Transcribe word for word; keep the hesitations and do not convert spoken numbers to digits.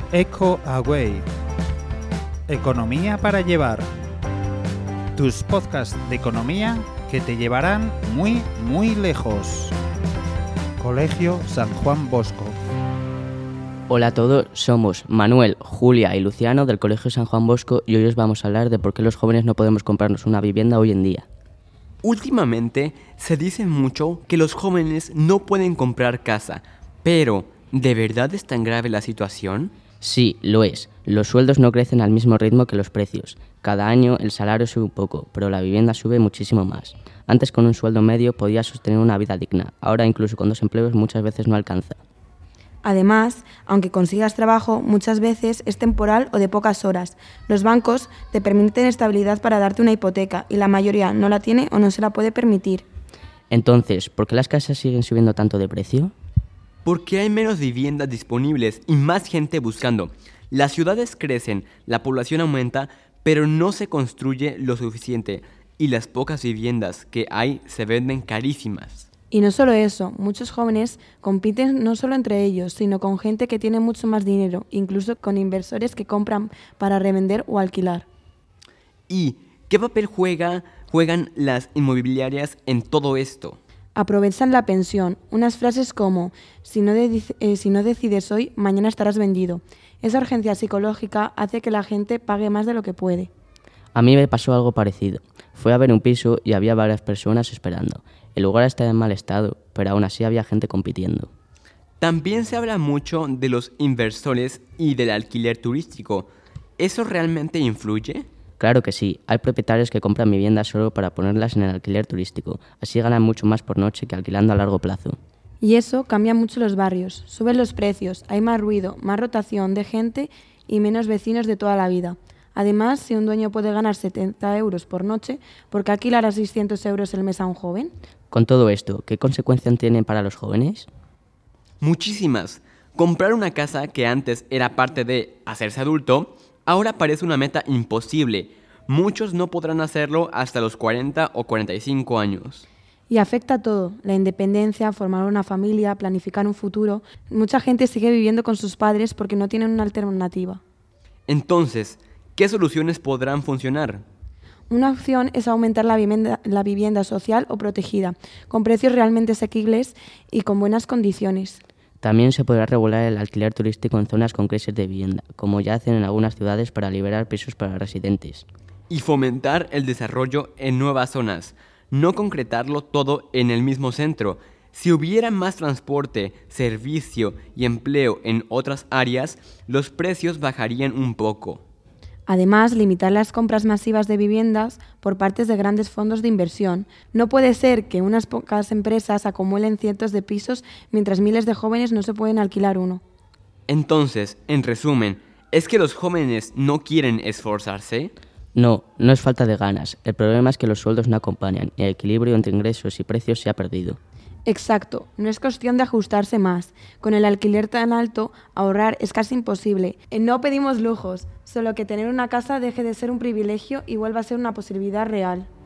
Eco Away. Economía para llevar. Tus podcasts de economía que te llevarán muy, muy lejos. Colegio San Juan Bosco. Hola a todos, somos Manuel, Julia y Luciano del Colegio San Juan Bosco y hoy os vamos a hablar de por qué los jóvenes no podemos comprarnos una vivienda hoy en día. Últimamente se dice mucho que los jóvenes no pueden comprar casa, pero ¿de verdad es tan grave la situación? Sí, lo es. Los sueldos no crecen al mismo ritmo que los precios. Cada año el salario sube un poco, pero la vivienda sube muchísimo más. Antes con un sueldo medio podías sostener una vida digna, ahora incluso con dos empleos muchas veces no alcanza. Además, aunque consigas trabajo, muchas veces es temporal o de pocas horas. Los bancos te permiten estabilidad para darte una hipoteca y la mayoría no la tiene o no se la puede permitir. Entonces, ¿por qué las casas siguen subiendo tanto de precio? Porque hay menos viviendas disponibles y más gente buscando. Las ciudades crecen, la población aumenta, pero no se construye lo suficiente y las pocas viviendas que hay se venden carísimas. Y no solo eso, muchos jóvenes compiten no solo entre ellos, sino con gente que tiene mucho más dinero, incluso con inversores que compran para revender o alquilar. ¿Y qué papel juega, juegan las inmobiliarias en todo esto? Aprovechan la pensión. Unas frases como, si no, de- eh, si no decides hoy, mañana estarás vendido. Esa urgencia psicológica hace que la gente pague más de lo que puede. A mí me pasó algo parecido. Fui a ver un piso y había varias personas esperando. El lugar estaba en mal estado, pero aún así había gente compitiendo. También se habla mucho de los inversores y del alquiler turístico. ¿Eso realmente influye? Claro que sí, hay propietarios que compran viviendas solo para ponerlas en el alquiler turístico. Así ganan mucho más por noche que alquilando a largo plazo. Y eso cambia mucho los barrios. Suben los precios, hay más ruido, más rotación de gente y menos vecinos de toda la vida. Además, si un dueño puede ganar setenta euros por noche, ¿por qué alquilar a seiscientos euros el mes a un joven? Con todo esto, ¿qué consecuencias tienen para los jóvenes? Muchísimas. Comprar una casa que antes era parte de hacerse adulto, ahora parece una meta imposible. Muchos no podrán hacerlo hasta los cuarenta o cuarenta y cinco años. Y afecta a todo, la independencia, formar una familia, planificar un futuro. Mucha gente sigue viviendo con sus padres porque no tienen una alternativa. Entonces, ¿qué soluciones podrán funcionar? Una opción es aumentar la vivienda, la vivienda social o protegida, con precios realmente asequibles y con buenas condiciones. También se podrá regular el alquiler turístico en zonas con crisis de vivienda, como ya hacen en algunas ciudades para liberar pisos para residentes. Y fomentar el desarrollo en nuevas zonas, no concretarlo todo en el mismo centro. Si hubiera más transporte, servicio y empleo en otras áreas, los precios bajarían un poco. Además, limitar las compras masivas de viviendas por parte de grandes fondos de inversión. No puede ser que unas pocas empresas acumulen cientos de pisos mientras miles de jóvenes no se pueden alquilar uno. Entonces, en resumen, ¿es que los jóvenes no quieren esforzarse? No, no es falta de ganas. El problema es que los sueldos no acompañan y el equilibrio entre ingresos y precios se ha perdido. Exacto, no es cuestión de ajustarse más. Con el alquiler tan alto, ahorrar es casi imposible. Eh, No pedimos lujos, solo que tener una casa deje de ser un privilegio y vuelva a ser una posibilidad real.